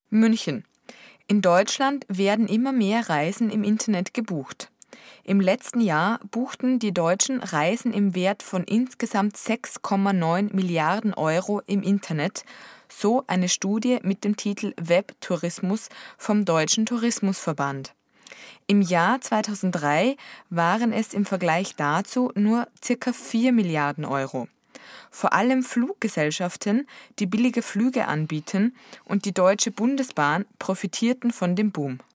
München. In Deutschland werden immer mehr Reisen im Internet gebucht. Im letzten Jahr buchten die Deutschen Reisen im Wert von insgesamt 6,9 Milliarden Euro im Internet, so eine Studie mit dem Titel Webtourismus vom Deutschen Tourismusverband. Im Jahr 2003 waren es im Vergleich dazu nur ca. 4 Milliarden Euro. Vor allem Fluggesellschaften, die billige Flüge anbieten, und die Deutsche Bundesbahn profitierten von dem Boom.